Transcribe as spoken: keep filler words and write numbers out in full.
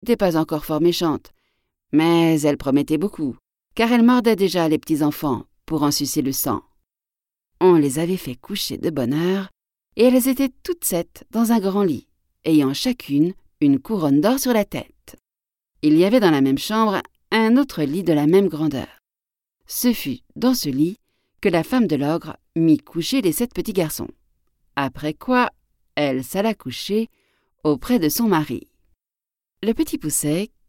n'était pas encore fort méchante, mais elle promettait beaucoup, car elle mordait déjà les petits-enfants pour en sucer le sang. On les avait fait coucher de bonne heure, et elles étaient toutes sept dans un grand lit, ayant chacune une couronne d'or sur la tête. Il y avait dans la même chambre un autre lit de la même grandeur. Ce fut dans ce lit que la femme de l'ogre mit coucher les sept petits garçons. Après quoi, elle s'alla coucher auprès de son mari. Le petit Poucet,